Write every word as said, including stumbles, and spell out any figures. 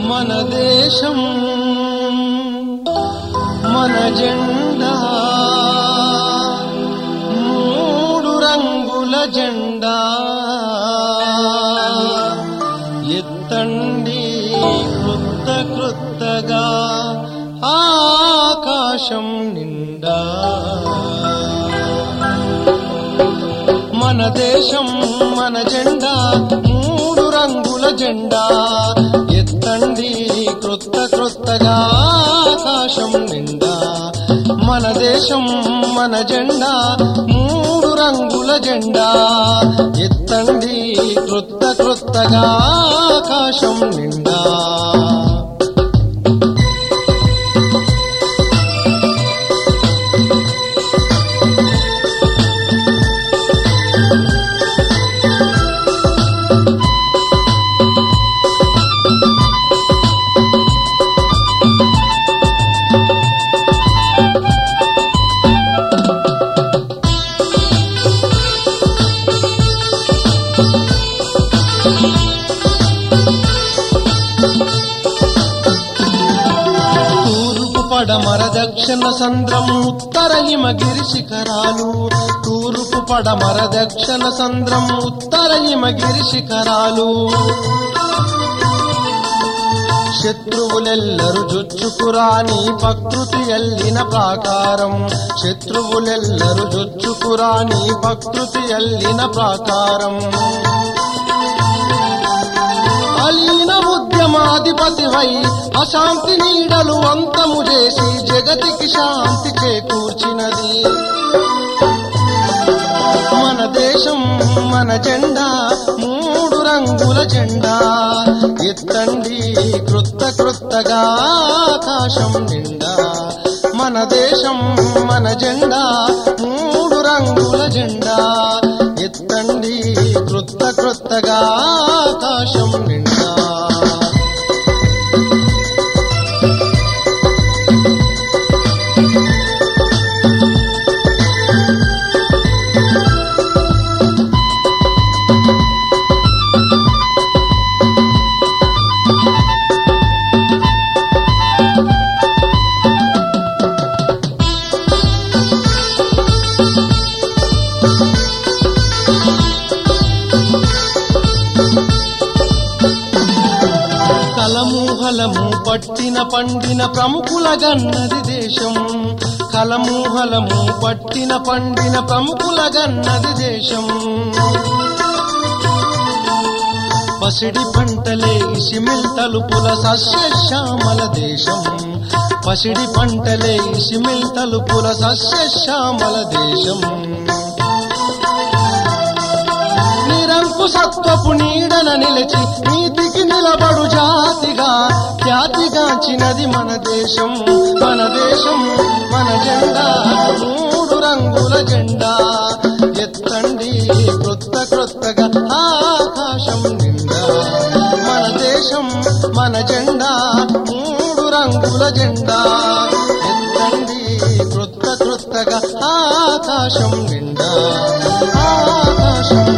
మన దేశం మన జెండా మూడు రంగుల జెండా ఎత్తండి క్రొత్త క్రొత్తగా ఆకాశం నిండా మన దేశం మన జెండా మూడు రంగుల జెండా ఎత్తండి క్రొత్త క్రొత్తగా ఆకాశం నిండా మన దేశం మన జెండా మూడు రంగుల జెండా ఎత్తండి క్రొత్త క్రొత్తగా ఆకాశం నిండా పడమర దక్షిణ సంద్రం ఉత్తర హిమగిరి శిఖరాలు తూర్పు పడమర దక్షిణ సంద్రం ఉత్తర హిమగిరి శిఖరాలు శత్రువులెల్లరు జొచ్చుకురాని ప్రకృతి ఎల్లిన ప్రాకారం శత్రువులెల్లరు జొచ్చుకురాని ప్రకృతి ఎల్లిన ప్రాకారం అలీన ఉద్యమాధిపతివై అశాంతి నీడలు అంతము చేసి జగతికి శాంతి చేకూర్చినది మన దేశం మన జెండా మూడు రంగుల జెండా ఎత్తండి క్రొత్త క్రొత్తగా ఆకాశం నిండా మన దేశం మన జెండా మూడు రంగుల జెండా ఎత్తండి క్రొత్త క్రొత్తగా ఆకాశం నిండా కలము పట్టిన పండిన ప్రముఖుల గన్నది దేశం కలమూహలము పట్టిన పండిన ప్రముఖుల గన్నది దేశం పసిడి పంటలే ఇసిమిల్ తలుపుల సస్యశ్యామల దేశం పసిడి పంటలే ఇసిమిల్ తలుపుల సస్యశ్యామల దేశం సత్వపు నీడన నిలిచి నీతికి నిలబడు జాతిగా ఖ్యాతిగాంచినది మన దేశం మన దేశం మన జెండా మూడు రంగుల జెండా ఎత్తండి క్రొత్త క్రొత్తగా ఆకాశం నిండా మన దేశం మన జెండా మూడు రంగుల జెండా ఎత్తండి క్రొత్త క్రొత్తగా ఆకాశం నిండా ఆకాశం